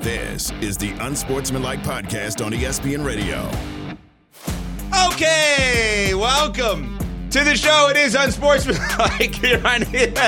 This is the Unsportsmanlike Podcast on ESPN Radio. Okay, welcome to the show. It is Unsportsmanlike here on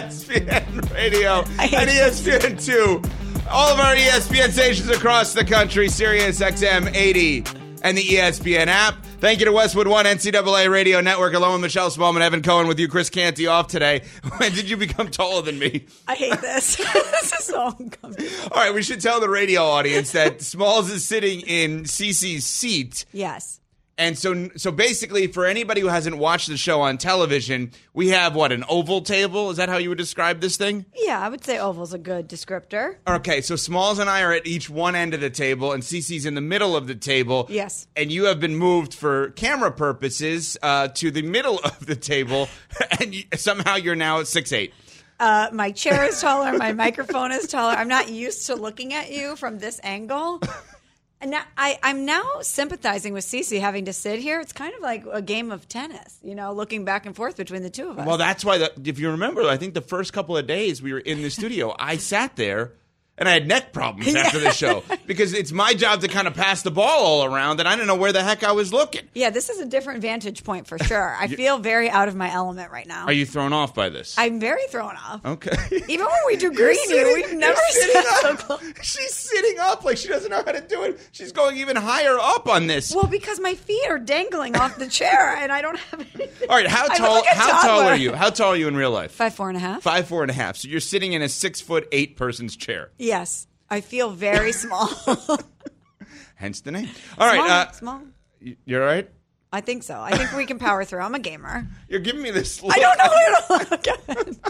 ESPN Radio and ESPN2. All of our ESPN stations across the country, Sirius XM 80 and the ESPN app. Thank you to Westwood One NCAA Radio Network, along with Michelle Smallman, Evan Cohen with you, Chris Canty off today. When did you become taller than me? I hate this. This is so uncomfortable. All right, we should tell the radio audience that Smalls is sitting in Cece's seat. Yes. And so basically, for anybody who hasn't watched the show on television, we have, an oval table? Is that how you would describe this thing? Yeah, I would say oval's a good descriptor. Okay, so Smalls and I are at each one end of the table, and Cece's in the middle of the table. Yes. And you have been moved for camera purposes to the middle of the table, and somehow you're now at 6'8". My chair is taller. My microphone is taller. I'm not used to looking at you from this angle. And now, I'm now sympathizing with Cece having to sit here. It's kind of like a game of tennis, looking back and forth between the two of us. Well, that's why, if you remember, I think the first couple of days we were in the studio, I sat there and I had neck problems after the show because it's my job to kind of pass the ball all around, and I didn't know where the heck I was looking. Yeah, this is a different vantage point for sure. I feel very out of my element right now. Are you thrown off by this? I'm very thrown off. Okay. Even when we do Greeny, we've never sat so close. She's sitting up like she doesn't know how to do it. She's going even higher up on this. Well, because my feet are dangling off the chair, and I don't have anything. All right, how tall are you? How tall are you in real life? 5'4.5". 5'4.5". So you're sitting in a 6'8" person's chair. Yes, I feel very small. Hence the name. All right, small. You're all right? I think so. I think we can power through. I'm a gamer. You're giving me this look. I don't know who to look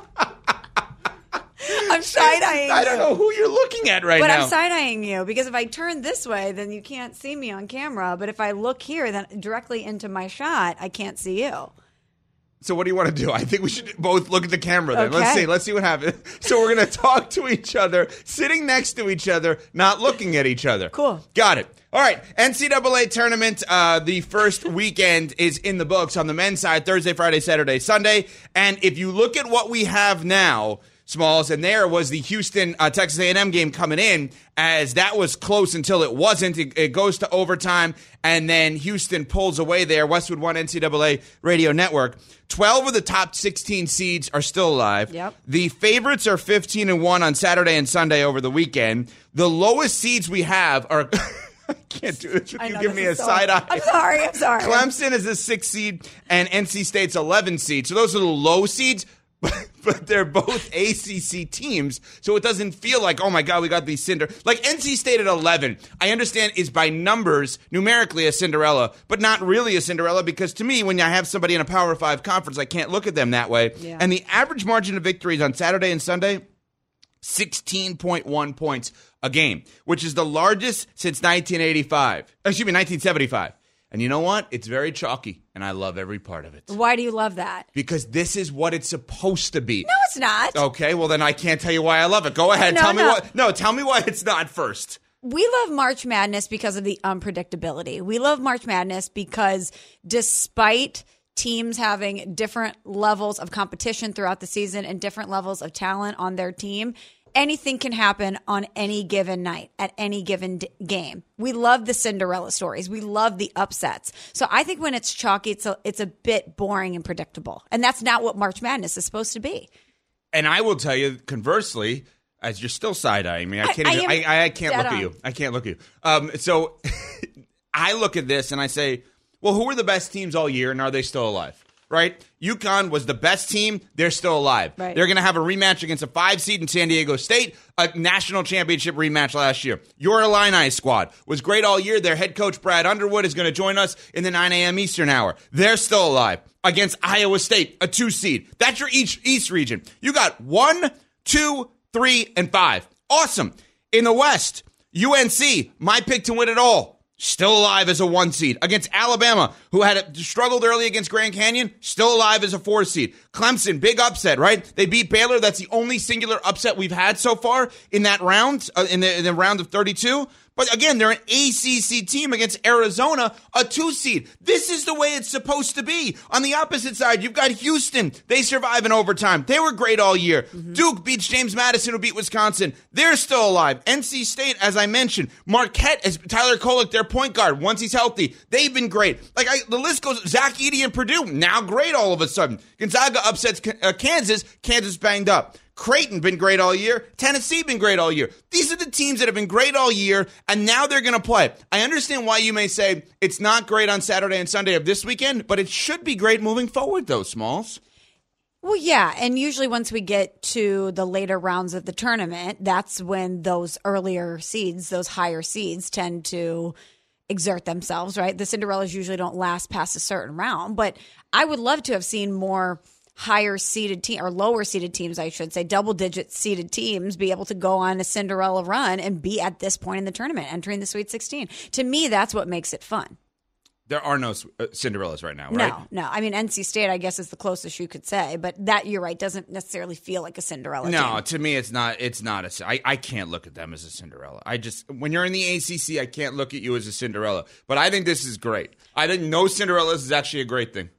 at. I'm side-eyeing you. I don't know who you're looking at right now. But I'm side-eyeing you because if I turn this way, then you can't see me on camera. But if I look here, then directly into my shot, I can't see you. So what do you want to do? I think we should both look at the camera then. Okay. Let's see what happens. So we're going to talk to each other, sitting next to each other, not looking at each other. Cool. Got it. All right. NCAA tournament, the first weekend is in the books on the men's side, Thursday, Friday, Saturday, Sunday. And if you look at what we have now, Smalls, and there was the Houston Texas A&M game coming in, as that was close until it wasn't. It goes to overtime, and then Houston pulls away there. Westwood One NCAA Radio Network. 12 of the top 16 seeds are still alive. Yep. The favorites are 15-1 on Saturday and Sunday over the weekend. The lowest seeds we have are... I can't do this. You give me a side eye. I'm sorry. Clemson is a 6 seed, and NC State's 11 seed. So those are the low seeds. But they're both ACC teams, so it doesn't feel like, oh my God, we got these like NC State at 11, I understand is by numbers, numerically a Cinderella, but not really a Cinderella because to me, when I have somebody in a Power 5 conference, I can't look at them that way. Yeah. And the average margin of victories on Saturday and Sunday, 16.1 points a game, which is the largest since 1975. And you know what? It's very chalky, and I love every part of it. Why do you love that? Because this is what it's supposed to be. No, it's not. Okay, well then I can't tell you why I love it. Go ahead, tell me why it's not first. We love March Madness because of the unpredictability. We love March Madness because despite teams having different levels of competition throughout the season and different levels of talent on their team, anything can happen on any given night, at any given game. We love the Cinderella stories. We love the upsets. So I think when it's chalky, it's a bit boring and predictable. And that's not what March Madness is supposed to be. And I will tell you, conversely, as you're still side-eyeing me, I can't look at you. I can't look at you. So I look at this and I say, well, who are the best teams all year and are they still alive? Right? UConn was the best team. They're still alive. Right. They're going to have a rematch against a 5 seed in San Diego State, a national championship rematch last year. Your Illini squad was great all year. Their head coach, Brad Underwood, is going to join us in the 9 a.m. Eastern hour. They're still alive against Iowa State, a 2 seed. That's your East region. You got 1, 2, 3, and 5. Awesome. In the West, UNC, my pick to win it all. Still alive as a 1 seed. Against Alabama, who had struggled early against Grand Canyon, still alive as a 4 seed. Clemson, big upset, right? They beat Baylor. That's the only singular upset we've had so far in that round, in the round of 32. But again, they're an ACC team against Arizona, a 2 seed. This is the way it's supposed to be. On the opposite side, you've got Houston. They survive in overtime. They were great all year. Mm-hmm. Duke beats James Madison, who beat Wisconsin. They're still alive. NC State, as I mentioned. Marquette is Tyler Kolek, their point guard. Once he's healthy, they've been great. The list goes. Zach Edey and Purdue, now great all of a sudden. Gonzaga upsets Kansas. Kansas banged up. Creighton been great all year. Tennessee been great all year. These are the teams that have been great all year, and now they're going to play. I understand why you may say it's not great on Saturday and Sunday of this weekend, but it should be great moving forward, though, Smalls. Well, yeah, and usually once we get to the later rounds of the tournament, that's when those earlier seeds, those higher seeds, tend to exert themselves, right? The Cinderellas usually don't last past a certain round, but I would love to have seen more higher seeded team or lower seeded teams, I should say, double digit seeded teams be able to go on a Cinderella run and be at this point in the tournament, entering the Sweet 16. To me, that's what makes it fun. There are no Cinderellas right now, right? No. I mean, NC State, I guess, is the closest you could say, but that, you're right, doesn't necessarily feel like a Cinderella team. No, to me, it's not. I can't look at them as a Cinderella. When you're in the ACC, I can't look at you as a Cinderella. But I think this is great. I think no Cinderellas is actually a great thing.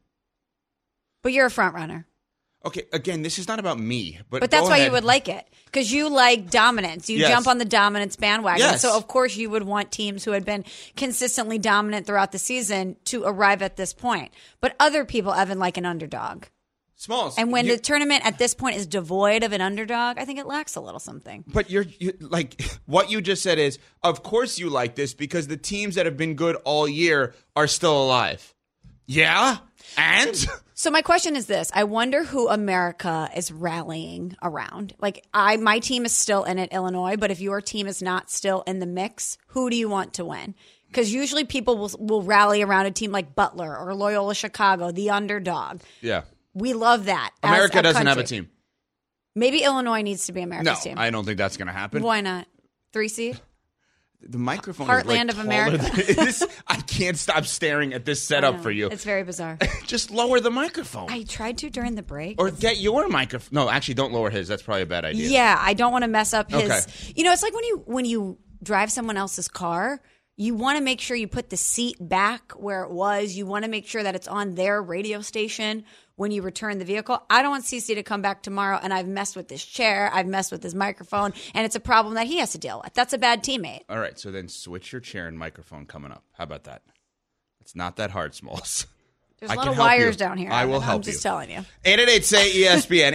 But you're a front runner. Okay, again, this is not about me. But that's why you would like it. Because you like dominance. You Yes. jump on the dominance bandwagon. Yes. So, of course, you would want teams who had been consistently dominant throughout the season to arrive at this point. But other people, Evan, like an underdog. Smalls. And when the tournament at this point is devoid of an underdog, I think it lacks a little something. But you're like, what you just said is, of course you like this because the teams that have been good all year are still alive. Yeah? And? So my question is this. I wonder who America is rallying around. Like, my team is still in it, Illinois, but if your team is not still in the mix, who do you want to win? Because usually people will rally around a team like Butler or Loyola Chicago, the underdog. Yeah. We love that. America doesn't country. have a team. Maybe Illinois needs to be America's team. No, I don't think that's going to happen. Why not? 3 seed? The microphone Heartland is like of America. I can't stop staring at this setup for you. It's very bizarre. Just lower the microphone. I tried to during the break. Or get your microphone. No, actually, don't lower his. That's probably a bad idea. Yeah, I don't want to mess up his. Okay. You know, it's like when you drive someone else's car, you want to make sure you put the seat back where it was. You want to make sure that it's on their radio station when you return the vehicle. I don't want CC to come back tomorrow and I've messed with this chair, I've messed with his microphone, and it's a problem that he has to deal with. That's a bad teammate. All right, so then switch your chair and microphone coming up. How about that? It's not that hard, Smalls. There's a lot of wires down here. I will help you. I'm just telling you. 888-SAY-ESPN,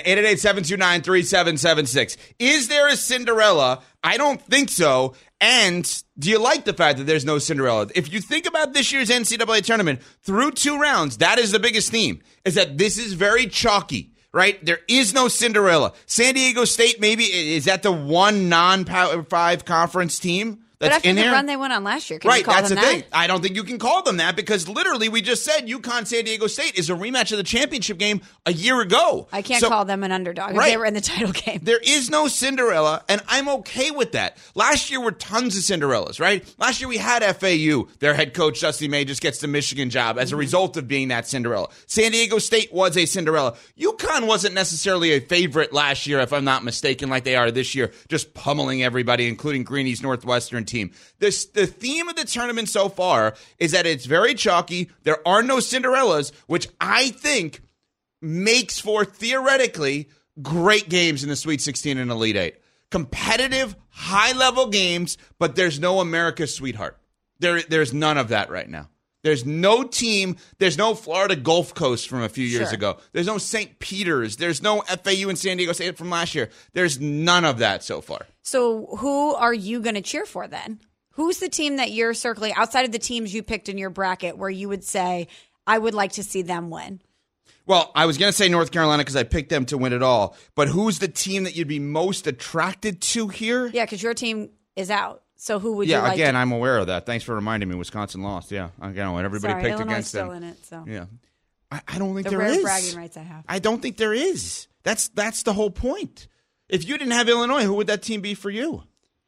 888-729-3776. Is there a Cinderella? I don't think so. And do you like the fact that there's no Cinderella? If you think about this year's NCAA tournament, through 2 rounds, that is the biggest theme, is that this is very chalky, right? There is no Cinderella. San Diego State, maybe, is that the one non-Power 5 conference team? But That's after in the there? run they went on last year, can Right, you call that's them the that? thing. I don't think you can call them that because literally we just said UConn San Diego State is a rematch of the championship game a year ago. I can't call them an underdog if Right. they were in the title game. There is no Cinderella, and I'm okay with that. Last year were tons of Cinderellas, right? Last year we had FAU. Their head coach, Dusty May, just gets the Michigan job as a result of being that Cinderella. San Diego State was a Cinderella. UConn wasn't necessarily a favorite last year, if I'm not mistaken, like they are this year, just pummeling everybody, including Greeny's Northwestern team. The theme of the tournament so far is that it's very chalky. There are no Cinderellas, which I think makes for, theoretically, great games in the Sweet 16 and Elite 8. Competitive, high-level games, but there's no America's sweetheart. There's none of that right now. There's no team. There's no Florida Gulf Coast from a few years ago. There's no St. Peter's. There's no FAU and San Diego State from last year. There's none of that so far. So who are you going to cheer for then? Who's the team that you're circling outside of the teams you picked in your bracket where you would say, I would like to see them win? Well, I was going to say North Carolina because I picked them to win it all. But who's the team that you'd be most attracted to here? Yeah, because your team is out. So who would you like? Yeah, again, I'm aware of that. Thanks for reminding me. Wisconsin lost. Yeah, again, everybody picked Illinois against still them. in it. So yeah, I don't think the there rare is. bragging rights I have. I don't think there is. That's the whole point. If you didn't have Illinois, who would that team be for you?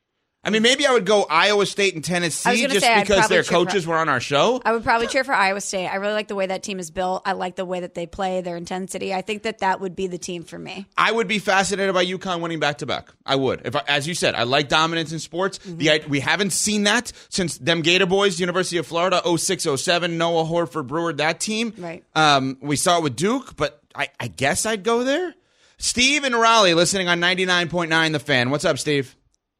I mean, maybe I would go Iowa State and Tennessee just because their coaches were on our show. I would probably cheer for Iowa State. I really like the way that team is built. I like the way that they play, their intensity. I think that would be the team for me. I would be fascinated by UConn winning back-to-back. I would. As you said, I like dominance in sports. Mm-hmm. We haven't seen that since them Gator Boys, University of Florida, 06-07, Noah Horford Brewer, that team. Right. We saw it with Duke, but I guess I'd go there. Steve in Raleigh, listening on 99.9 The Fan. What's up, Steve?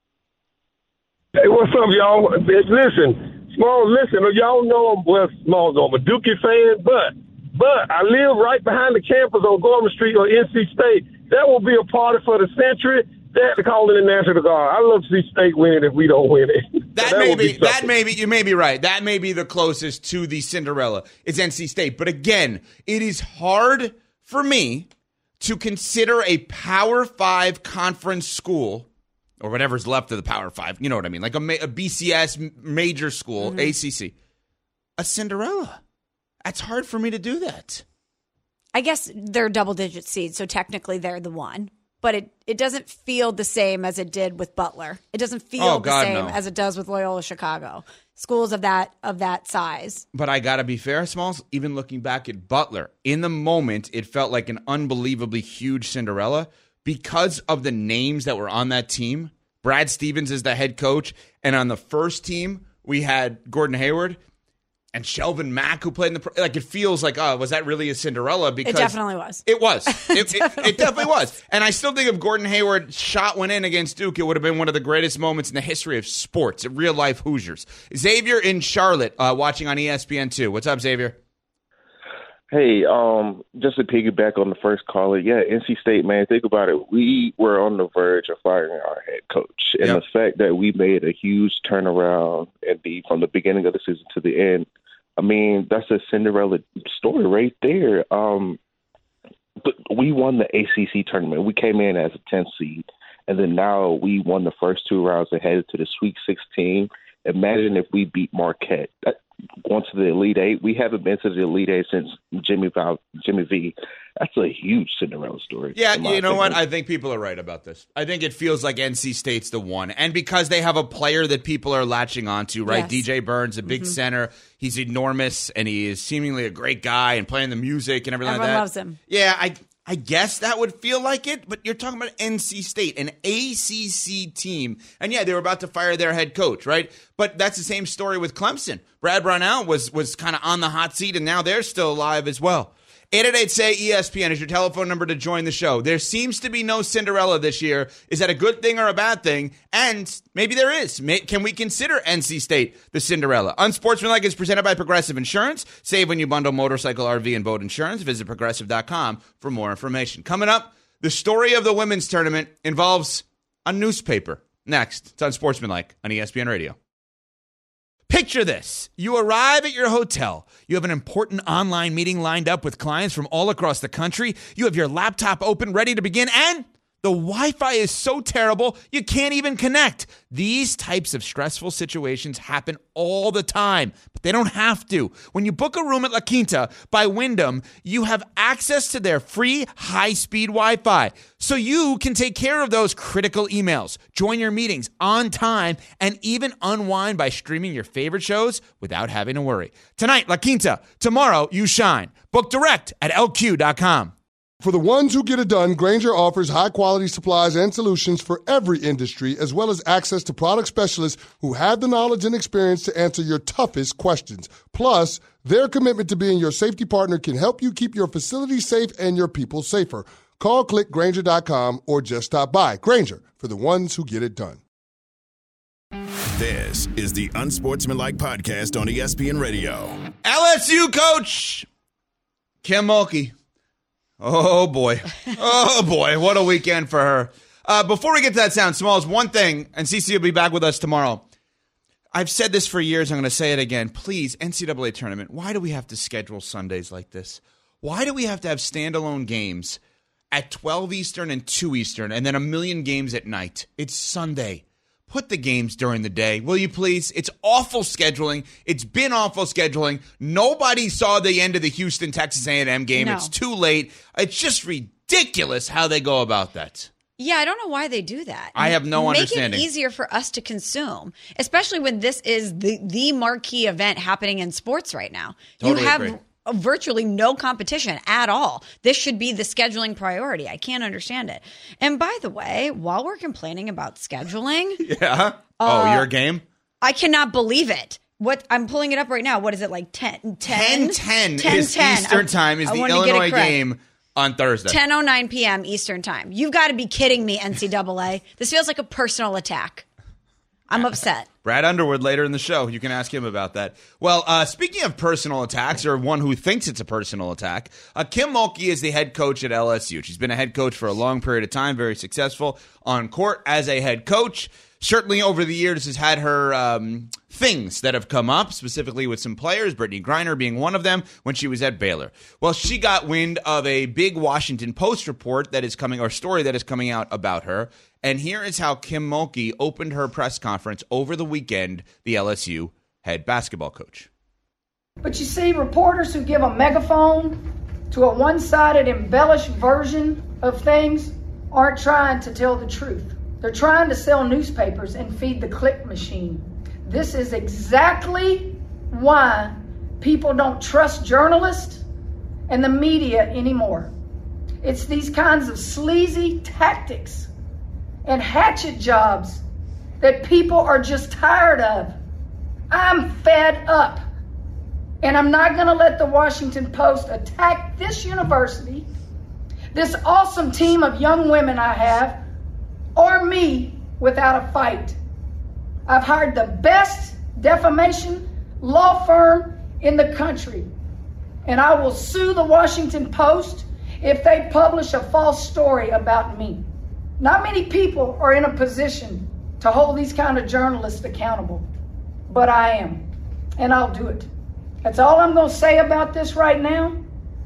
Hey, what's up, y'all? Listen, y'all know I'm a Dookie fan, but I live right behind the campus on Gorman Street or NC State. That will be a party for the century. They have to call in the National Guard. I love to see State win if we don't win it. You may be right. That may be the closest to the Cinderella is NC State. But again, it is hard for me to consider a Power 5 conference school or whatever's left of the Power 5, you know what I mean, like a BCS major school, ACC, a Cinderella. That's hard for me to do that. I guess they're double-digit seeds, so technically they're the one. But it doesn't feel the same as it did with Butler. It doesn't feel the same as it does with Loyola Chicago. Schools of that size. But I got to be fair, Smalls, even looking back at Butler, in the moment, it felt like an unbelievably huge Cinderella because of the names that were on that team. Brad Stevens is the head coach, and on the first team, we had Gordon Hayward and Shelvin Mack, who played in the it feels like, was that really a Cinderella? Because it definitely was. It was. It definitely was. And I still think if Gordon Hayward shot went in against Duke, it would have been one of the greatest moments in the history of sports, real-life Hoosiers. Xavier in Charlotte, watching on ESPN2. What's up, Xavier? Hey, just to piggyback on the first caller, NC State, man, think about it. We were on the verge of firing our head coach. And the fact that we made a huge turnaround from the beginning of the season to the end, I mean, that's a Cinderella story right there. But we won the ACC tournament. We came in as a 10th seed, and then now we won the first two rounds and headed to the Sweet 16. Imagine if we beat Marquette. Going to the Elite Eight. We haven't been to the Elite Eight since Jimmy V. That's a huge Cinderella story. Yeah, you know what? I think people are right about this. I think it feels like NC State's the one. And because they have a player that people are latching onto, right? Yes. DJ Burns, a big center. He's enormous, and he is seemingly a great guy and playing the music and everything Everyone like that. Loves him. Yeah, I guess that would feel like it, but you're talking about NC State, an ACC team. And yeah, they were about to fire their head coach, right? But that's the same story with Clemson. Brad Brownell was kind of on the hot seat, and now they're still alive as well. 888-SAY-ESPN is your telephone number to join the show. There seems to be no Cinderella this year. Is that a good thing or a bad thing? And maybe there is. Can we consider NC State the Cinderella? Unsportsmanlike is presented by Progressive Insurance. Save when you bundle motorcycle, RV, and boat insurance. Visit Progressive.com for more information. Coming up, the story of the women's tournament involves a newspaper. Next, it's Unsportsmanlike on ESPN Radio. Picture this. You arrive at your hotel. You have an important online meeting lined up with clients from all across the country. You have your laptop open, ready to begin, and the Wi-Fi is so terrible, you can't even connect. These types of stressful situations happen all the time, but they don't have to. When you book a room at La Quinta by Wyndham, you have access to their free high-speed Wi-Fi, so you can take care of those critical emails, join your meetings on time, and even unwind by streaming your favorite shows without having to worry. Tonight, La Quinta. Tomorrow, you shine. Book direct at LQ.com. For the ones who get it done, Grainger offers high-quality supplies and solutions for every industry, as well as access to product specialists who have the knowledge and experience to answer your toughest questions. Plus, their commitment to being your safety partner can help you keep your facility safe and your people safer. Call, click Grainger.com, or just stop by. Grainger, for the ones who get it done. This is the Unsportsmanlike Podcast on ESPN Radio. LSU coach Kim Mulkey. Oh, boy. Oh, boy. What a weekend for her. Before we get to that sound, Smalls, one thing, and CC will be back with us tomorrow. I've said this for years. I'm going to say it again. Please, NCAA tournament, why do we have to schedule Sundays like this? Why do we have to have standalone games at 12 Eastern and 2 Eastern and then a million games at night? It's Sunday. Put the games during the day, will you please? It's awful scheduling. It's been awful scheduling. Nobody saw the end of the Houston-Texas A&M game. No. It's too late. It's just ridiculous how they go about that. Yeah, I don't know why they do that. I have no understanding. Make it easier for us to consume, especially when this is the marquee event happening in sports right now. Totally you have agree. virtually no competition at all. This should be the scheduling priority. I can't understand it. And by the way, while we're complaining about scheduling, Yeah. Your game? I cannot believe it. What I'm pulling it up right now. What is it, like 10 10:10 is Eastern time is the Illinois game on Thursday. 10:09 p.m. Eastern time. You've got to be kidding me, NCAA. This feels like a personal attack. I'm upset. Brad Underwood later in the show. You can ask him about that. Well, speaking of personal attacks, or one who thinks it's a personal attack, Kim Mulkey is the head coach at LSU. She's been a head coach for a long period of time, very successful on court as a head coach. Certainly over the years has had her things that have come up, specifically with some players, Brittany Griner being one of them when she was at Baylor. Well, she got wind of a big Washington Post report that is coming, or story that is coming out about her. And here is how Kim Mulkey opened her press conference over the weekend, the LSU head basketball coach. But you see, reporters who give a megaphone to a one-sided, embellished version of things aren't trying to tell the truth. They're trying to sell newspapers and feed the click machine. This is exactly why people don't trust journalists and the media anymore. It's these kinds of sleazy tactics and hatchet jobs that people are just tired of. I'm fed up. And I'm not going to let the Washington Post attack this university, this awesome team of young women I have, or me without a fight. I've hired the best defamation law firm in the country, and I will sue the Washington Post if they publish a false story about me. Not many people are in a position to hold these kind of journalists accountable, but I am, and I'll do it. That's all I'm going to say about this right now.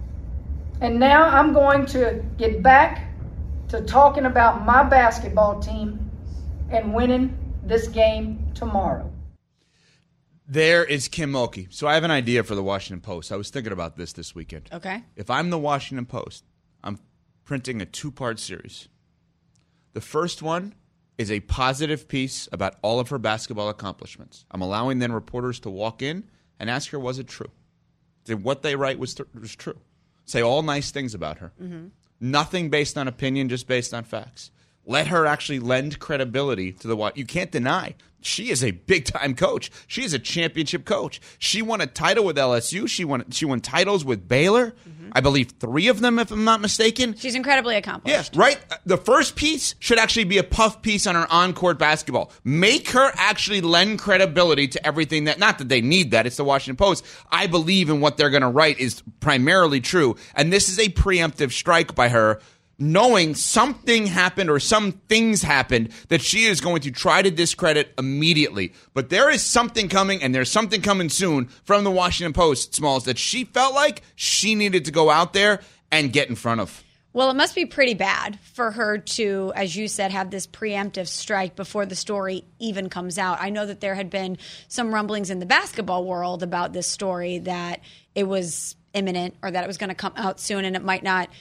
And now I'm going to get back to talking about my basketball team and winning this game tomorrow. There is Kim Mulkey. So I have an idea for the Washington Post. I was thinking about this weekend. Okay. If I'm the Washington Post, I'm printing a 2-part series. The first one is a positive piece about all of her basketball accomplishments. I'm allowing then reporters to walk in and ask her, was it true? Did what they write was true? Say all nice things about her. Mm-hmm. Nothing based on opinion, just based on facts. Let her actually lend credibility to the – you can't deny. She is a big-time coach. She is a championship coach. She won a title with LSU. She won titles with Baylor. Mm-hmm. I believe 3 of them, if I'm not mistaken. She's incredibly accomplished. Yes, right. The first piece should actually be a puff piece on her on-court basketball. Make her actually lend credibility to everything that – not that they need that. It's the Washington Post. I believe in what they're going to write is primarily true, and this is a preemptive strike by her, knowing something happened or some things happened that she is going to try to discredit immediately. But there is something coming, and there's something coming soon from the Washington Post, Smalls, that she felt like she needed to go out there and get in front of. Well, it must be pretty bad for her to, as you said, have this preemptive strike before the story even comes out. I know that there had been some rumblings in the basketball world about this story, that it was imminent or that it was going to come out soon, and it might not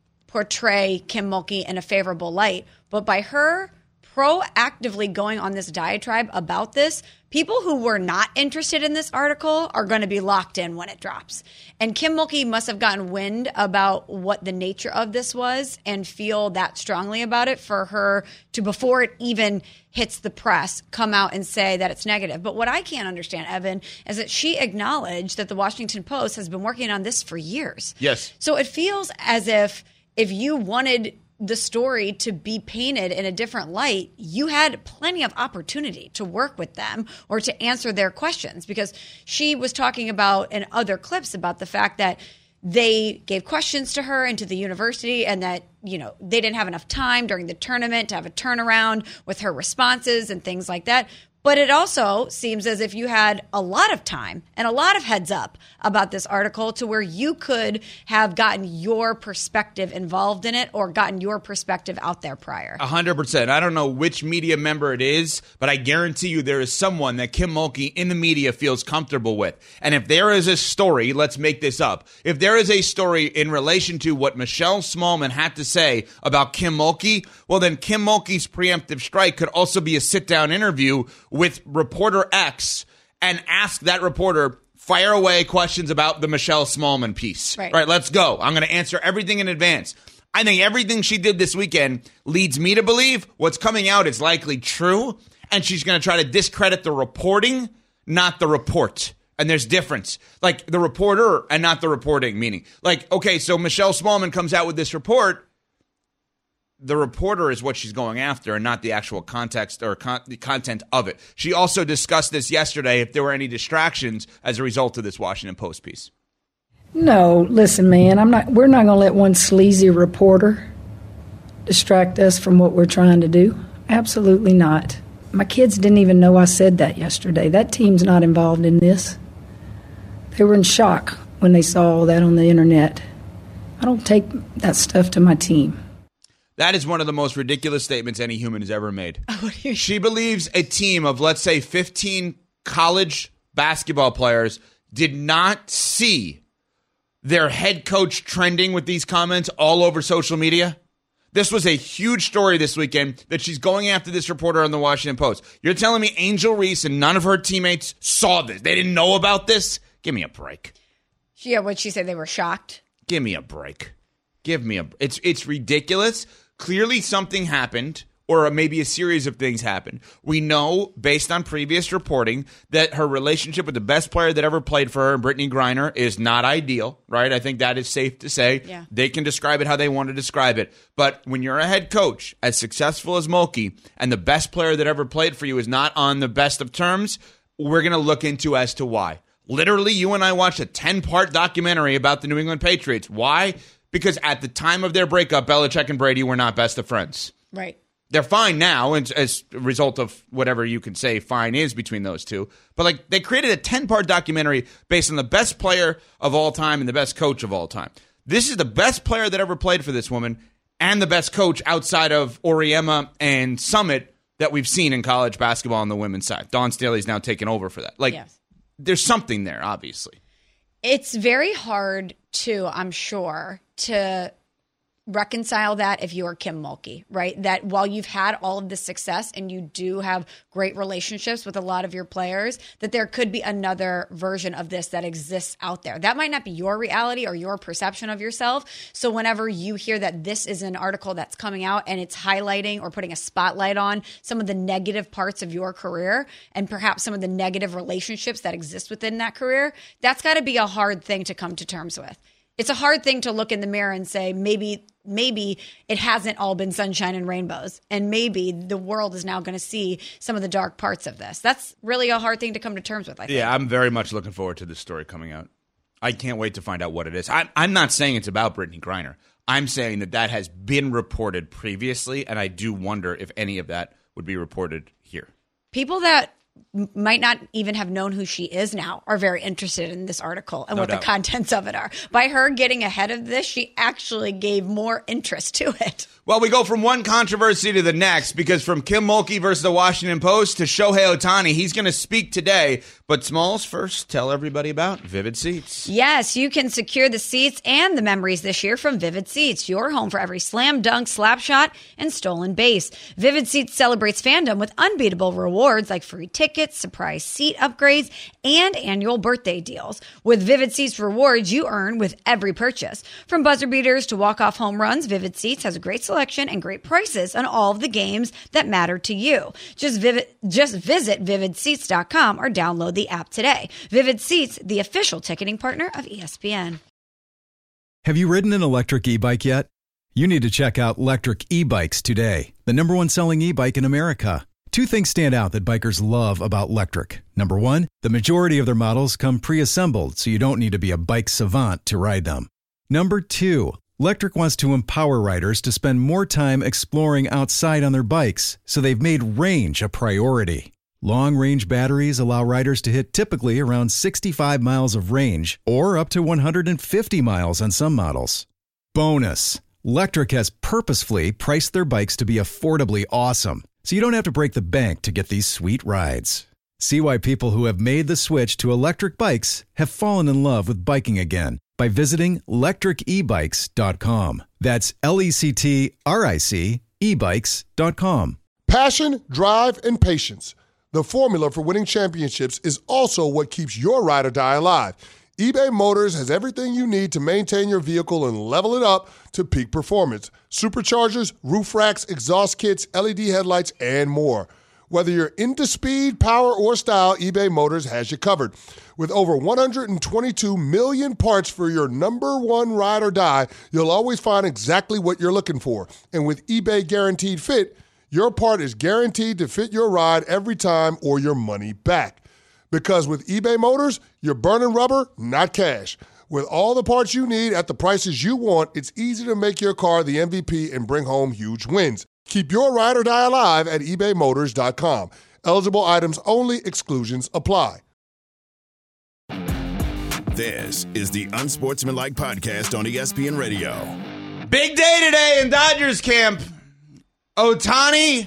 portray Kim Mulkey in a favorable light. But by her proactively going on this diatribe about this, people who were not interested in this article are going to be locked in when it drops. And Kim Mulkey must have gotten wind about what the nature of this was and feel that strongly about it for her to, before it even hits the press, come out and say that it's negative. But what I can't understand, Evan, is that she acknowledged that the Washington Post has been working on this for years. Yes. So it feels as if you wanted the story to be painted in a different light, you had plenty of opportunity to work with them or to answer their questions, because she was talking about in other clips about the fact that they gave questions to her and to the university, and that, you know, they didn't have enough time during the tournament to have a turnaround with her responses and things like that. But it also seems as if you had a lot of time and a lot of heads up about this article to where you could have gotten your perspective involved in it or gotten your perspective out there prior. 100%. I don't know which media member it is, but I guarantee you there is someone that Kim Mulkey in the media feels comfortable with. And if there is a story, let's make this up. If there is a story in relation to what Michelle Smallman had to say about Kim Mulkey, well, then Kim Mulkey's preemptive strike could also be a sit-down interview with reporter X and ask that reporter, fire away questions about the Michelle Smallman piece. Right, let's go. I'm going to answer everything in advance. I think everything she did this weekend leads me to believe what's coming out is likely true, and she's going to try to discredit the reporting, not the report. And there's difference. Like the reporter and not the reporting, meaning like, okay, so Michelle Smallman comes out with this report. The reporter is what she's going after and not the actual context or the content of it. She also discussed this yesterday if there were any distractions as a result of this Washington Post piece. No, listen, man, we're not going to let one sleazy reporter distract us from what we're trying to do. Absolutely not. My kids didn't even know I said that yesterday. That team's not involved in this. They were in shock when they saw all that on the internet. I don't take that stuff to my team. That is one of the most ridiculous statements any human has ever made. She believes a team of, let's say, 15 college basketball players did not see their head coach trending with these comments all over social media. This was a huge story this weekend that she's going after this reporter on the Washington Post. You're telling me Angel Reese and none of her teammates saw this? They didn't know about this? Give me a break. Yeah, what'd she say? They were shocked? Give me a break. It's ridiculous. Clearly something happened, or maybe a series of things happened. We know, based on previous reporting, that her relationship with the best player that ever played for her, Brittany Griner, is not ideal, right? I think that is safe to say. Yeah. They can describe it how they want to describe it. But when you're a head coach, as successful as Mulkey, and the best player that ever played for you is not on the best of terms, we're going to look into as to why. Literally, you and I watched a 10-part documentary about the New England Patriots. Why? Because at the time of their breakup, Belichick and Brady were not best of friends. Right. They're fine now as a result of whatever you can say fine is between those two. But like they created a 10-part documentary based on the best player of all time and the best coach of all time. This is the best player that ever played for this woman and the best coach outside of Auriemma and Summit that we've seen in college basketball on the women's side. Dawn Staley's now taken over for that. Like, yes. There's something there, obviously. It's very hard to, I'm sure, to reconcile that if you are Kim Mulkey, right? That while you've had all of this success and you do have great relationships with a lot of your players, that there could be another version of this that exists out there. That might not be your reality or your perception of yourself. So whenever you hear that this is an article that's coming out and it's highlighting or putting a spotlight on some of the negative parts of your career and perhaps some of the negative relationships that exist within that career, that's got to be a hard thing to come to terms with. It's a hard thing to look in the mirror and say, maybe it hasn't all been sunshine and rainbows. And maybe the world is now going to see some of the dark parts of this. That's really a hard thing to come to terms with, I think. Yeah, I'm very much looking forward to this story coming out. I can't wait to find out what it is. I'm not saying it's about Brittany Griner. I'm saying that has been reported previously, and I do wonder if any of that would be reported here. People that might not even have known who she is now are very interested in this article and what the contents of it are. By her getting ahead of this, she actually gave more interest to it. Well, we go from one controversy to the next because from Kim Mulkey versus the Washington Post to Shohei Ohtani, he's going to speak today. But Smalls, first, tell everybody about Vivid Seats. Yes, you can secure the seats and the memories this year from Vivid Seats, your home for every slam dunk, slap shot, and stolen base. Vivid Seats celebrates fandom with unbeatable rewards like free tickets, surprise seat upgrades, and annual birthday deals. With Vivid Seats rewards you earn with every purchase. From buzzer beaters to walk-off home runs, Vivid Seats has a great selection and great prices on all of the games that matter to you. Just visit vividseats.com or download the app today. Vivid Seats, the official ticketing partner of ESPN. Have you ridden an electric e-bike yet? You need to check out Lectric E-Bikes today, the #1 selling e-bike in America. Two things stand out that bikers love about Lectric. Number one, the majority of their models come pre-assembled, so you don't need to be a bike savant to ride them. Number two, Lectric wants to empower riders to spend more time exploring outside on their bikes, so they've made range a priority. Long-range batteries allow riders to hit typically around 65 miles of range, or up to 150 miles on some models. Bonus, Lectric has purposefully priced their bikes to be affordably awesome, so you don't have to break the bank to get these sweet rides. See why people who have made the switch to electric bikes have fallen in love with biking again by visiting lectricebikes.com. That's LECTRIC ebikes.com. Passion, drive, and patience. The formula for winning championships is also what keeps your ride or die alive. eBay Motors has everything you need to maintain your vehicle and level it up to peak performance. Superchargers, roof racks, exhaust kits, LED headlights, and more. Whether you're into speed, power, or style, eBay Motors has you covered. With over 122 million parts for your number one ride or die, you'll always find exactly what you're looking for. And with eBay Guaranteed Fit, your part is guaranteed to fit your ride every time or your money back. Because with eBay Motors, you're burning rubber, not cash. With all the parts you need at the prices you want, it's easy to make your car the MVP and bring home huge wins. Keep your ride or die alive at ebaymotors.com. Eligible items only. Exclusions apply. This is the Unsportsmanlike Podcast on ESPN Radio. Big day today in Dodgers camp. Ohtani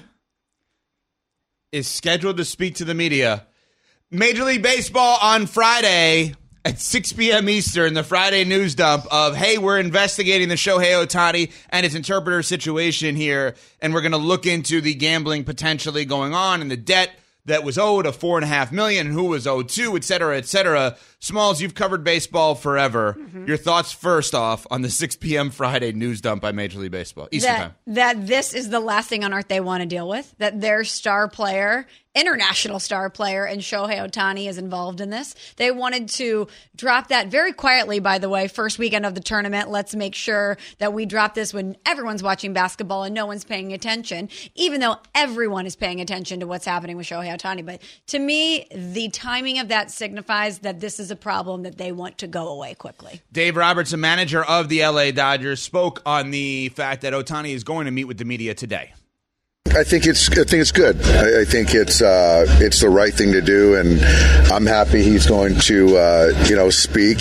is scheduled to speak to the media. Major League Baseball on Friday at 6 p.m. Eastern, the Friday news dump of, hey, we're investigating the Shohei Ohtani and his interpreter situation here, and we're going to look into the gambling potentially going on and the debt that was owed of $4.5 million and who was owed to, et cetera, et cetera. Smalls, you've covered baseball forever. Mm-hmm. Your thoughts first off on the 6 p.m. Friday news dump by Major League Baseball, Eastern time. That this is the last thing on earth they want to deal with, that their star player, international star player, and Shohei Ohtani is involved in this. They wanted to drop that very quietly, by the way, first weekend of the tournament. Let's make sure that we drop this when everyone's watching basketball and no one's paying attention, even though everyone is paying attention to what's happening with Shohei Ohtani. But to me, the timing of that signifies that this is a problem that they want to go away quickly. Dave Roberts, a manager of the LA Dodgers, spoke on the fact that Ohtani is going to meet with the media today. I think it's good. I think it's the right thing to do, and I'm happy he's going to speak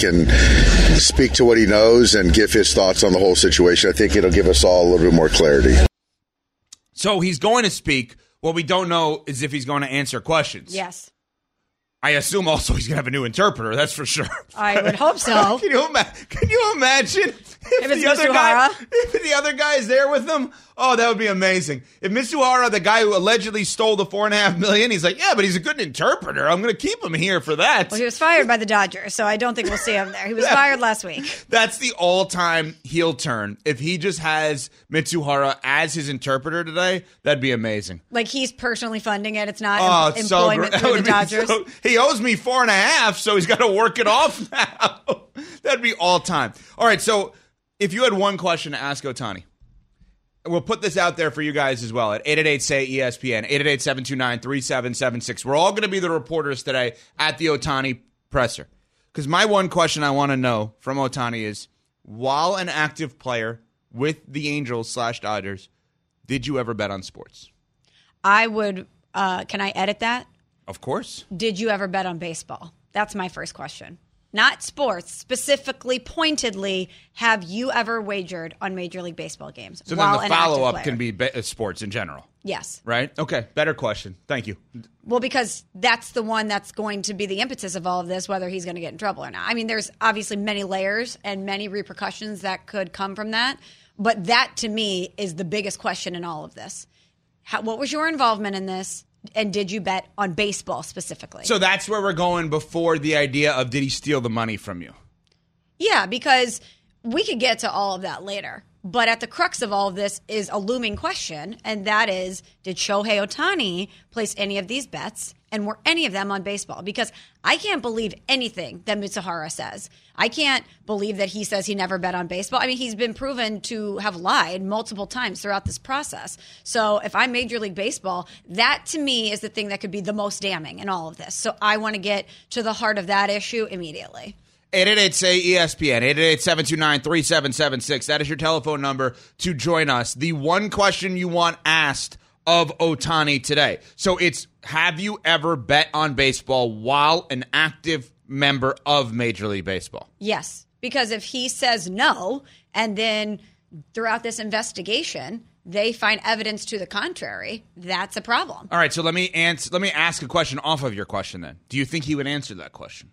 to what he knows and give his thoughts on the whole situation. I think it'll give us all a little bit more clarity. So he's going to speak. What we don't know is if he's going to answer questions. Yes. I assume also he's going to have a new interpreter. That's for sure. I would hope so. Can you imagine if the other guy is there with him? Oh, that would be amazing. If Mitsuhara, the guy who allegedly stole the $4.5 million, he's like, yeah, but he's a good interpreter. I'm going to keep him here for that. Well, he was fired by the Dodgers, so I don't think we'll see him there. He was fired last week. That's the all-time heel turn. If he just has Mitsuhara as his interpreter today, that'd be amazing. Like he's personally funding it. It's not employment through the Dodgers. He owes me $4.5, so he's got to work it off now. That'd be all-time. All right, so if you had one question to ask Ohtani, we'll put this out there for you guys as well at 888-SAY-ESPN, 888-729-3776. We're all going to be the reporters today at the Ohtani presser. Because my one question I want to know from Ohtani is, while an active player with the Angels/Dodgers, did you ever bet on sports? I would. Can I edit that? Of course. Did you ever bet on baseball? That's my first question. Not sports, specifically, pointedly, have you ever wagered on Major League Baseball games? So then the follow-up can be sports in general. Yes. Right? Okay, better question. Thank you. Well, because that's the one that's going to be the impetus of all of this, whether he's going to get in trouble or not. I mean, there's obviously many layers and many repercussions that could come from that. But that, to me, is the biggest question in all of this. What was your involvement in this? And did you bet on baseball specifically? So that's where we're going before the idea of did he steal the money from you? Yeah, because we could get to all of that later. But at the crux of all of this is a looming question, and that is, did Shohei Ohtani place any of these bets, and were any of them on baseball? Because I can't believe anything that Mitsuhara says. I can't believe that he says he never bet on baseball. I mean, he's been proven to have lied multiple times throughout this process. So if I'm Major League Baseball, that to me is the thing that could be the most damning in all of this. So I want to get to the heart of that issue immediately. 888-SAY-ESPN, 888-729-3776. That is your telephone number to join us. The one question you want asked of Ohtani today. So it's, have you ever bet on baseball while an active member of Major League Baseball? Yes, because if he says no, and then throughout this investigation, they find evidence to the contrary, that's a problem. All right, so let me ask a question off of your question then. Do you think he would answer that question?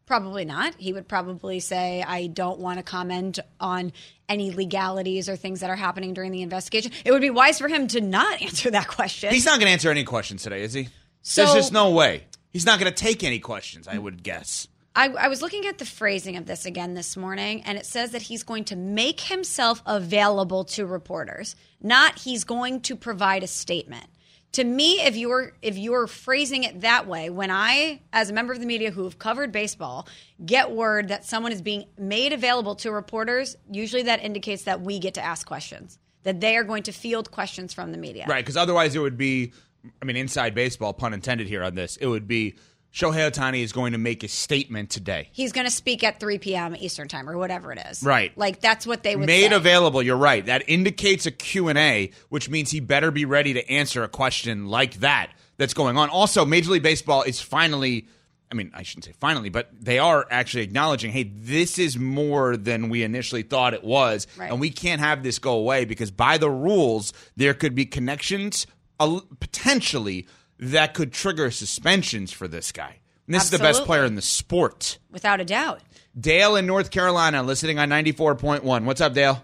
Probably not. He would probably say, I don't want to comment on any legalities or things that are happening during the investigation. It would be wise for him to not answer that question. He's not going to answer any questions today, is he? So, there's just no way. He's not going to take any questions, I would guess. I was looking at the phrasing of this again this morning, and it says that he's going to make himself available to reporters, not he's going to provide a statement. To me, if you're phrasing it that way, when I, as a member of the media who have covered baseball, get word that someone is being made available to reporters, usually that indicates that we get to ask questions, that they are going to field questions from the media. Right, because otherwise it would be, inside baseball, pun intended here on this, it would be Shohei Ohtani is going to make a statement today. He's going to speak at 3 p.m. Eastern time or whatever it is. Right. Like, that's what they would Made say. available, you're right. That indicates a Q&A, which means he better be ready to answer a question like that that's going on. Also, Major League Baseball is finally, I shouldn't say finally, but they are actually acknowledging, hey, this is more than we initially thought it was, right. And we can't have this go away because by the rules, there could be connections potentially that could trigger suspensions for this guy. And this is the best player in the sport. Without a doubt. Dale in North Carolina, listening on 94.1. What's up, Dale?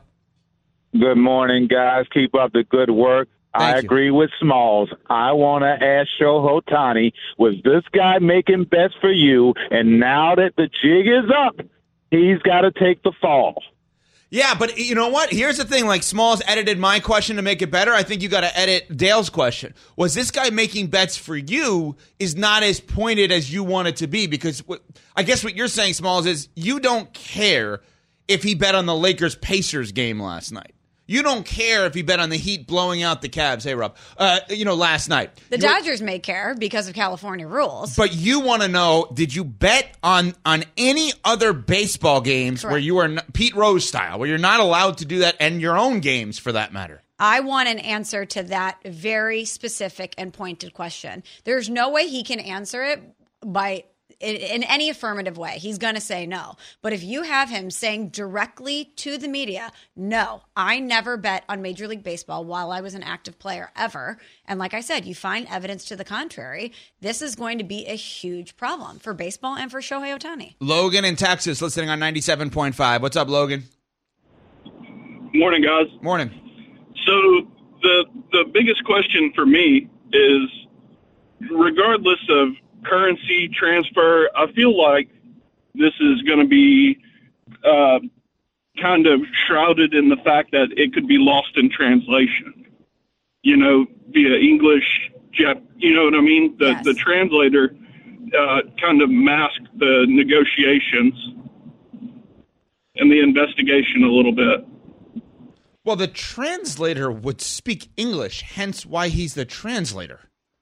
Good morning, guys. Keep up the good work. I agree with Smalls. I want to ask Shohei Ohtani, was this guy making bets for you? And now that the jig is up, he's got to take the fall. Yeah, but you know what? Here's the thing. Like, Smalls edited my question to make it better. I think you got to edit Dale's question. Was this guy making bets for you is not as pointed as you want it to be, because I guess what you're saying, Smalls, is you don't care if he bet on the Lakers-Pacers game last night. You don't care if he bet on the Heat blowing out the Cavs. Hey, Rob. Last night. The Dodgers may care because of California rules. But you want to know, did you bet on any other baseball games Correct. where you are Pete Rose style, where you're not allowed to do that, and your own games for that matter? I want an answer to that very specific and pointed question. There's no way he can answer it in any affirmative way. He's going to say no. But if you have him saying directly to the media, no, I never bet on Major League Baseball while I was an active player ever. And like I said, you find evidence to the contrary, this is going to be a huge problem for baseball and for Shohei Ohtani. Logan in Texas, listening on 97.5. What's up, Logan? Morning, guys. Morning. So the biggest question for me is, regardless of currency transfer, I feel like this is going to be kind of shrouded in the fact that it could be lost in translation, via English, you know what I mean? The translator kind of masked the negotiations and the investigation a little bit. Well, the translator would speak English, hence why he's the translator.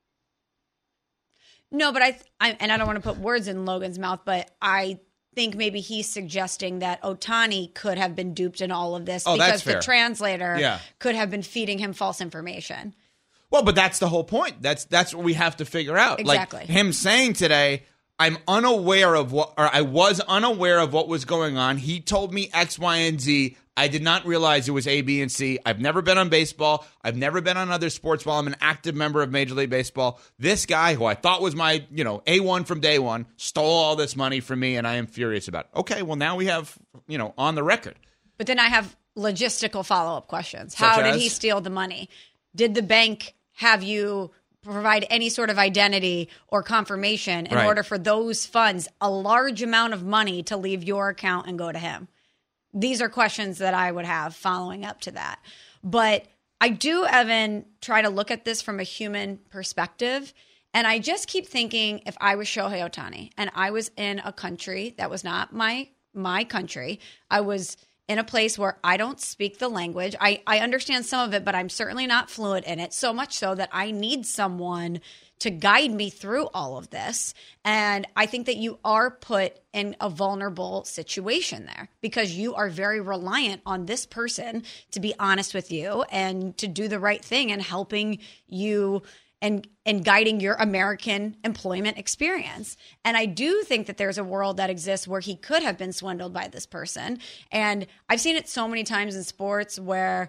No, but I don't want to put words in Logan's mouth, but I think maybe he's suggesting that Ohtani could have been duped in all of this because the translator could have been feeding him false information. Well, but that's the whole point. That's what we have to figure out. Exactly. Like him saying today, I was unaware of what was going on. He told me X, Y, and Z. I did not realize it was A, B, and C. I've never been on baseball. I've never been on other sports while I'm an active member of Major League Baseball. This guy, who I thought was my, A1 from day one, stole all this money from me, and I am furious about it. Okay, well, now we have, on the record. But then I have logistical follow-up questions. How did he steal the money? Did the bank have you provide any sort of identity or confirmation in order for those funds, a large amount of money, to leave your account and go to him? These are questions that I would have following up to that. But I do, Evan, try to look at this from a human perspective. And I just keep thinking, if I was Shohei Ohtani and I was in a country that was not my country, I was in a place where I don't speak the language. I understand some of it, but I'm certainly not fluent in it, so much so that I need someone to guide me through all of this. And I think that you are put in a vulnerable situation there because you are very reliant on this person to be honest with you and to do the right thing and helping you and guiding your American employment experience. And I do think that there's a world that exists where he could have been swindled by this person. And I've seen it so many times in sports where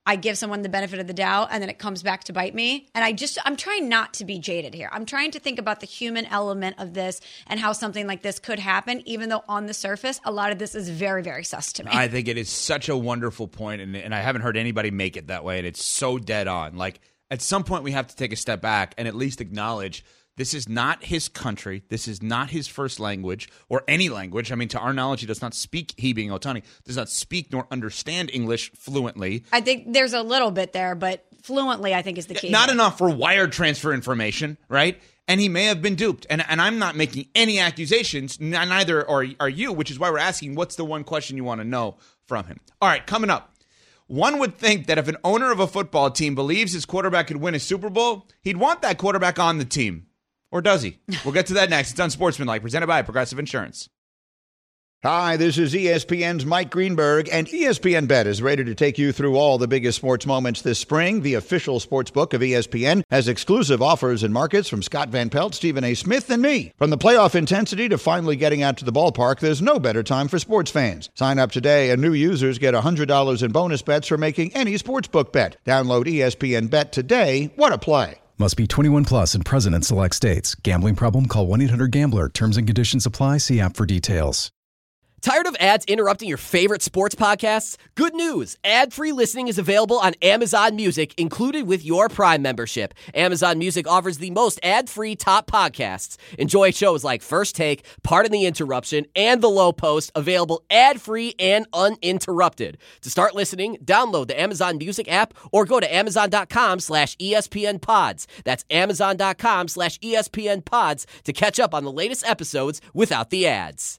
I give someone the benefit of the doubt and then it comes back to bite me. And I'm trying not to be jaded here. I'm trying to think about the human element of this and how something like this could happen, even though on the surface, a lot of this is very, very sus to me. I think it is such a wonderful point, and I haven't heard anybody make it that way, and it's so dead on. Like, at some point, we have to take a step back and at least acknowledge this is not his country. This is not his first language or any language. I mean, to our knowledge, he does not speak, he being Ohtani, does not speak nor understand English fluently. I think there's a little bit there, but fluently, I think, is the key. Not enough for wire transfer information, right? And he may have been duped. And I'm not making any accusations, neither are you, which is why we're asking what's the one question you want to know from him. All right, coming up. One would think that if an owner of a football team believes his quarterback could win a Super Bowl, he'd want that quarterback on the team. Or does he? We'll get to that next. It's Unsportsmanlike, presented by Progressive Insurance. Hi, this is ESPN's Mike Greenberg, and ESPN Bet is ready to take you through all the biggest sports moments this spring. The official sports book of ESPN has exclusive offers and markets from Scott Van Pelt, Stephen A. Smith, and me. From the playoff intensity to finally getting out to the ballpark, there's no better time for sports fans. Sign up today, and new users get $100 in bonus bets for making any sportsbook bet. Download ESPN Bet today. What a play. Must be 21 plus and present in select states. Gambling problem? Call 1-800-GAMBLER. Terms and conditions apply. See app for details. Tired of ads interrupting your favorite sports podcasts? Good news. Ad-free listening is available on Amazon Music, included with your Prime membership. Amazon Music offers the most ad-free top podcasts. Enjoy shows like First Take, Pardon the Interruption, and The Low Post, available ad-free and uninterrupted. To start listening, download the Amazon Music app or go to amazon.com/ESPN Pods. That's amazon.com/ESPN Pods to catch up on the latest episodes without the ads.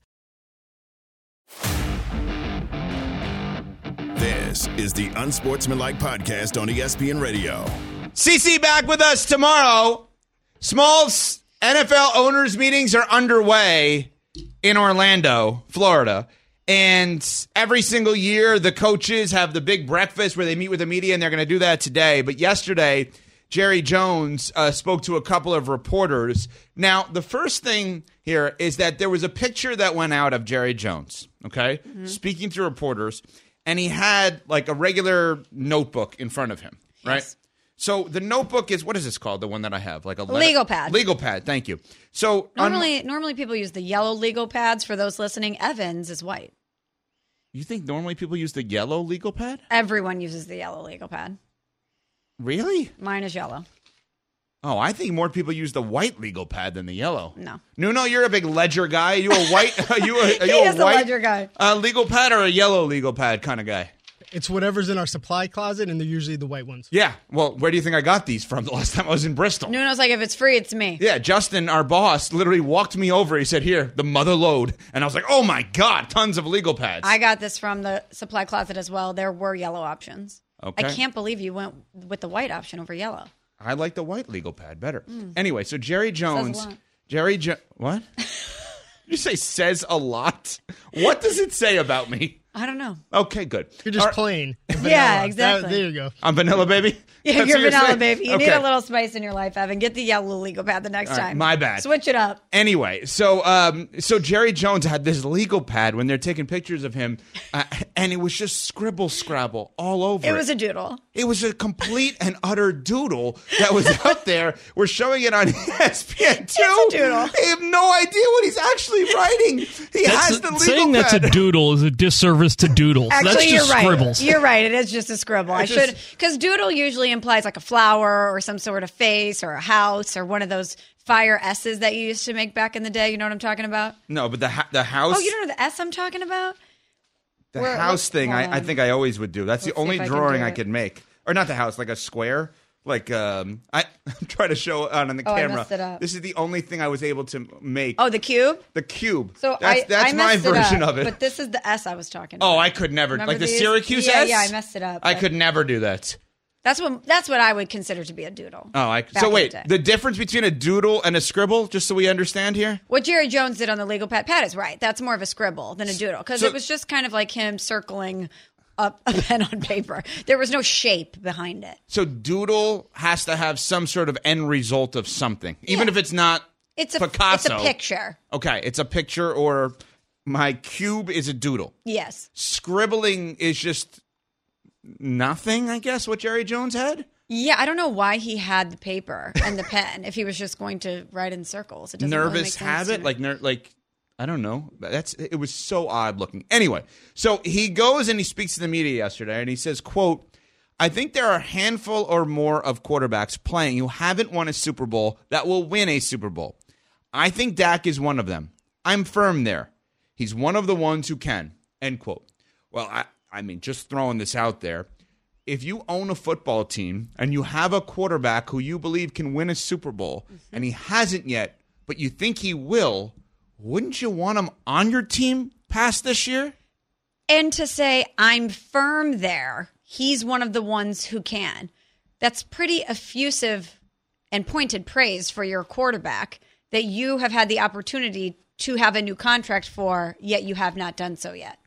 This is the Unsportsmanlike Podcast on ESPN Radio. CC back with us tomorrow. Smalls NFL owners meetings are underway in Orlando, Florida. And every single year, the coaches have the big breakfast where they meet with the media, and they're going to do that today. But yesterday, Jerry Jones spoke to a couple of reporters. Now, the first thing here is that there was a picture that went out of Jerry Jones, okay, speaking to reporters, and he had like a regular notebook in front of him, right? Yes. So the notebook is, what is this called? The one that I have, like a legal pad. Legal pad. Thank you. So normally people use the yellow legal pads. For those listening, Evans is white. You think normally people use the yellow legal pad? Everyone uses the yellow legal pad. Really? Mine is yellow. Oh, I think more people use the white legal pad than the yellow. No. Nuno, you're a big ledger guy. Are you a white? Are you He is a ledger guy. Legal pad or a yellow legal pad kind of guy? It's whatever's in our supply closet, and they're usually the white ones. Yeah. Well, where do you think I got these from the last time I was in Bristol? Nuno's like, if it's free, it's me. Yeah, Justin, our boss, literally walked me over. He said, here, the mother load. And I was like, oh my God, tons of legal pads. I got this from the supply closet as well. There were yellow options. Okay. I can't believe you went with the white option over yellow. I like the white legal pad better. Anyway, so Jerry Jones. Says a lot. What? You say says a lot? What does it say about me? I don't know. Okay, good. You're just plain. Yeah, exactly. There you go. I'm vanilla, baby? Yeah, That's you're what vanilla, saying? baby. You Okay. need a little spice in your life, Evan. Get the yellow legal pad the next All right, time. my bad. Switch it up. Anyway, so Jerry Jones had this legal pad when they're taking pictures of him, and it was just scribble scrabble all over. It was a doodle. It was a complete and utter doodle that was out there. We're showing it on ESPN too. It's a doodle. I have no idea what he's actually writing. He has the legal saying pad. that's a doodle is a disservice to doodles. Actually, that's just you're right. scribbles. You're right. It is just a scribble. Because doodle usually implies like a flower or some sort of face or a house or one of those fire S's that you used to make back in the day. You know what I'm talking about? No, but the house. Oh, you don't know the S I'm talking about? The house thing, I think I always would do. That's the only see if I can drawing do I it. could make. Or not the house, like a square. Like, I'm trying to show it on the Oh, I camera. messed it up. This is the only thing I was able to make. Oh, the cube? The cube. So that's I my messed it version up, of it. But this is the S I was talking about. Oh, I could never. Remember Like the these? Syracuse Yeah, S? yeah, I messed it up. I but could never do that. That's what I would consider to be a doodle. Oh, back so in wait, the day. the difference between a doodle and a scribble, just so we understand here? What Jerry Jones did on the legal pad, Pat is right. That's more of a scribble than a doodle because So- it was just kind of like him circling up a pen on paper. There was no shape behind it. So doodle has to have some sort of end result of something, even if it's not It's a Picasso. It's a picture. Okay, it's a picture, or my cube is a doodle. Yes. Scribbling is just nothing, I guess, what Jerry Jones had. Yeah, I don't know why he had the paper and the pen if he was just going to write in circles. It doesn't really make Nervous sense habit, to me. like I don't know. It was so odd looking. Anyway, so he goes and he speaks to the media yesterday, and he says, quote, I think there are a handful or more of quarterbacks playing who haven't won a Super Bowl that will win a Super Bowl. I think Dak is one of them. I'm firm there. He's one of the ones who can, end quote. Well, I mean, just throwing this out there. If you own a football team and you have a quarterback who you believe can win a Super Bowl and he hasn't yet, but you think he will, wouldn't you want him on your team past this year? And to say, I'm firm there, he's one of the ones who can. That's pretty effusive and pointed praise for your quarterback that you have had the opportunity to have a new contract for, yet you have not done so yet.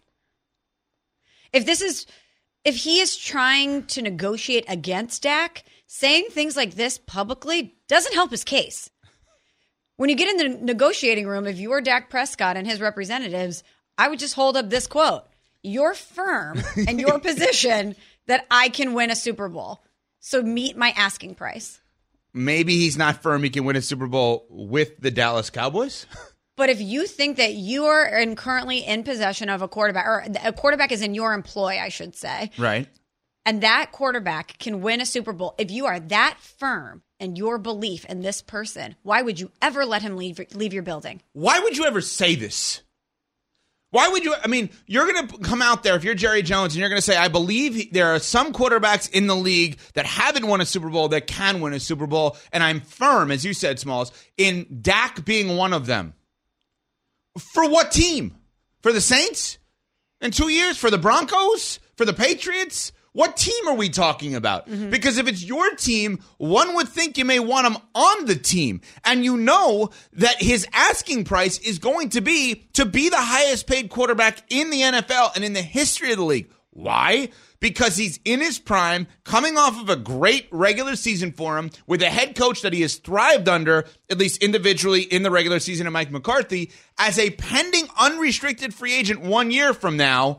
If he is trying to negotiate against Dak, saying things like this publicly doesn't help his case. When you get in the negotiating room, if you were Dak Prescott and his representatives, I would just hold up this quote. You're firm in your position that I can win a Super Bowl. So meet my asking price. Maybe he's not firm he can win a Super Bowl with the Dallas Cowboys. But if you think that you are currently in possession of a quarterback, or a quarterback is in your employ, I should say. Right. And that quarterback can win a Super Bowl. If you are that firm in your belief in this person, why would you ever let him leave your building? Why would you ever say this? Why would you? I mean, you're going to come out there if you're Jerry Jones and you're going to say, I believe there are some quarterbacks in the league that haven't won a Super Bowl that can win a Super Bowl. And I'm firm, as you said, Smalls, in Dak being one of them. For what team? For the Saints? In 2 years? For the Broncos? For the Patriots? What team are we talking about? Mm-hmm. Because if it's your team, one would think you may want him on the team. And you know that his asking price is going to be the highest paid quarterback in the NFL and in the history of the league. Why? Because he's in his prime, coming off of a great regular season for him, with a head coach that he has thrived under, at least individually in the regular season of Mike McCarthy, as a pending unrestricted free agent 1 year from now.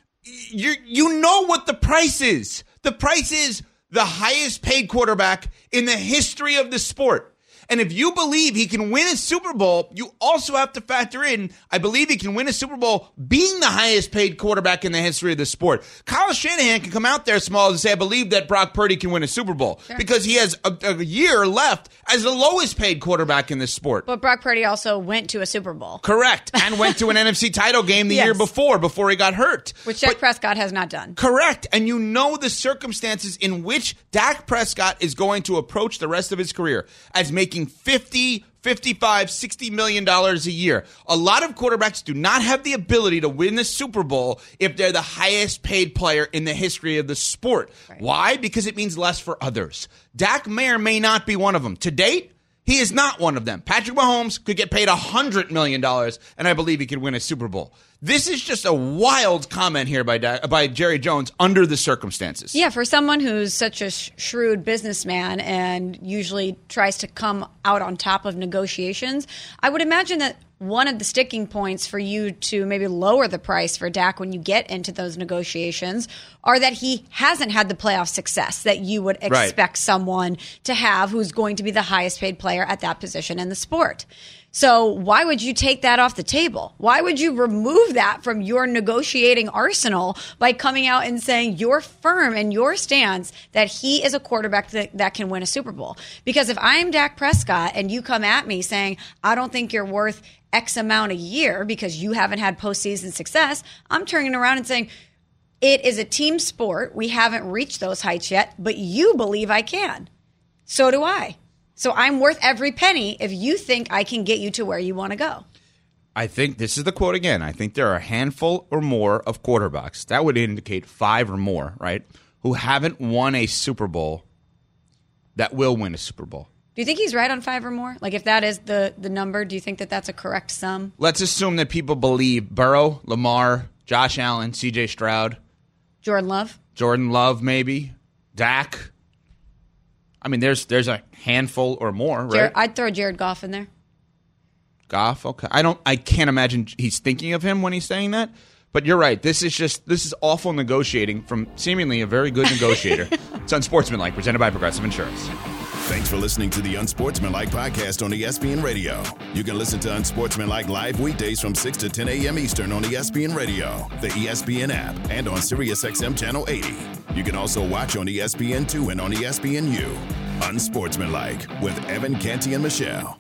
You know what the price is. The price is the highest paid quarterback in the history of the sport. And if you believe he can win a Super Bowl, you also have to factor in, I believe he can win a Super Bowl being the highest paid quarterback in the history of the sport. Kyle Shanahan can come out there, Small, and say, I believe that Brock Purdy can win a Super Bowl. Sure. Because he has a year left as the lowest paid quarterback in this sport. But Brock Purdy also went to a Super Bowl. Correct. And went to an NFC title game the year before he got hurt. Which Dak Prescott has not done. Correct. And you know the circumstances in which Dak Prescott is going to approach the rest of his career as making $50, $55, $60 million a year. A lot of quarterbacks do not have the ability to win the Super Bowl if they're the highest paid player in the history of the sport. Right. Why? Because it means less for others. Dak may or may not be one of them. To date, he is not one of them. Patrick Mahomes could get paid $100 million, and I believe he could win a Super Bowl. This is just a wild comment here by Jerry Jones under the circumstances. Yeah, for someone who's such a shrewd businessman and usually tries to come out on top of negotiations, I would imagine that one of the sticking points for you to maybe lower the price for Dak when you get into those negotiations are that he hasn't had the playoff success that you would expect someone to have who's going to be the highest paid player at that position in the sport. So why would you take that off the table? Why would you remove that from your negotiating arsenal by coming out and saying you're firm in your stance that he is a quarterback that can win a Super Bowl? Because if I'm Dak Prescott and you come at me saying, I don't think you're worth X amount a year because you haven't had postseason success, I'm turning around and saying, it is a team sport. We haven't reached those heights yet, but you believe I can. So do I. So I'm worth every penny if you think I can get you to where you want to go. I think, this is the quote again, I think there are a handful or more of quarterbacks, that would indicate 5 or more, right, who haven't won a Super Bowl that will win a Super Bowl. Do you think he's right on 5 or more? Like if that is the number, do you think that that's a correct sum? Let's assume that people believe Burrow, Lamar, Josh Allen, C.J. Stroud. Jordan Love, maybe. Dak. I mean, there's a handful or more, right? I'd throw Jared Goff in there. Goff, okay. I can't imagine he's thinking of him when he's saying that. But you're right. This is awful negotiating from seemingly a very good negotiator. It's Unsportsmanlike, presented by Progressive Insurance. Thanks for listening to the Unsportsmanlike podcast on ESPN Radio. You can listen to Unsportsmanlike live weekdays from 6 to 10 a.m. Eastern on ESPN Radio, the ESPN app, and on SiriusXM Channel 80. You can also watch on ESPN2 and on ESPNU. Unsportsmanlike with Evan, Canty, and Michelle.